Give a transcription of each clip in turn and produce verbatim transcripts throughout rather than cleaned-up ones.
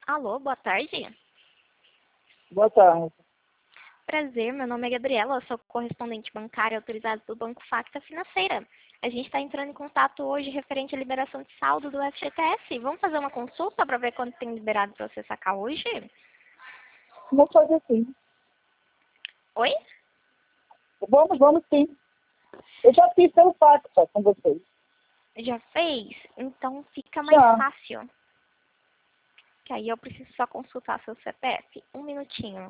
Alô, boa tarde. Boa tarde. Prazer, meu nome é Gabriela, eu sou correspondente bancária autorizada do Banco Facta Financeira. A gente está entrando em contato hoje referente à liberação de saldo do F G T S. Vamos fazer uma consulta para ver quanto tem liberado para você sacar hoje? Vamos fazer sim. Oi? Vamos, vamos sim. Eu já fiz pelo fax só com vocês. Já fez? Então fica mais Já. fácil. Que aí eu preciso só consultar seu C P F. Um minutinho.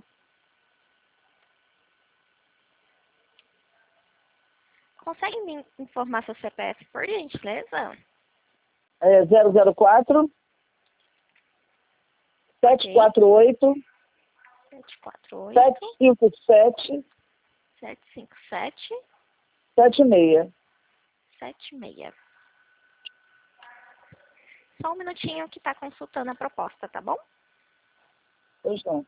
Consegue me informar seu C P F, por gentileza? É zero zero quatro, sete quatro oito, sete quatro oito, sete cinco sete, sete cinco sete, sete seis. sete seis. Só um minutinho que está consultando a proposta, tá bom? Pois não.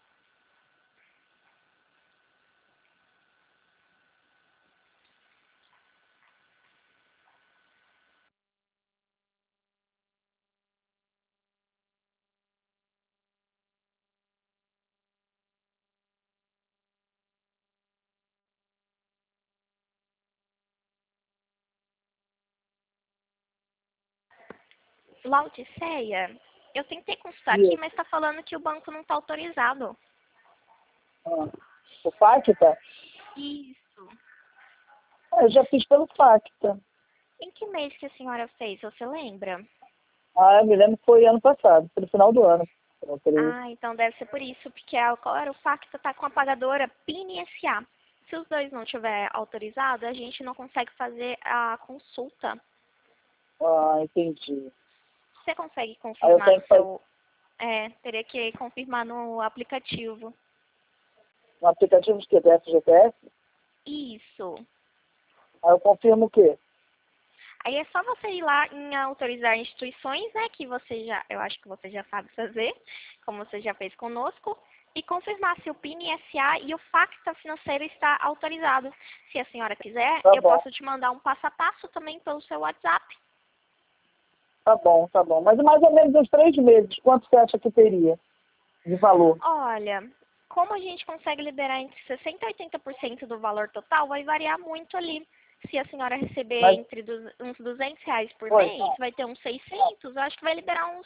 Laodiceia, eu tentei consultar aqui, Isso. mas está falando que o banco não está autorizado. Ah. O Facta? Isso. Ah, eu já fiz pelo Facta. Em que mês que a senhora fez, você lembra? Ah, eu me lembro que foi ano passado, pelo final do ano. Eu creio. Ah, então deve ser por isso, porque agora o Facta está com a pagadora P I N S A. Se os dois não tiver autorizado, a gente não consegue fazer a consulta. Ah, entendi. Você consegue Aí eu confirmar tenho no que fazer seu... É, teria que confirmar no aplicativo. um aplicativo de quê? Do F G T S? Isso. Aí eu confirmo o quê? Aí é só você ir lá em autorizar instituições, né, que você já, eu acho que você já sabe fazer, como você já fez conosco, e confirmar se o P I N S A e o Facta Financeiro está autorizado. Se a senhora quiser, Tá eu bom. posso te mandar um passo a passo também pelo seu WhatsApp. Tá bom, tá bom. Mas mais ou menos uns três meses, quanto você acha que teria de valor? Olha, como a gente consegue liberar entre sessenta por cento e oitenta por cento do valor total, vai variar muito ali. Se a senhora receber Mas, entre du- uns duzentos reais por oi. mês, vai ter uns seiscentos, eu acho que vai liberar uns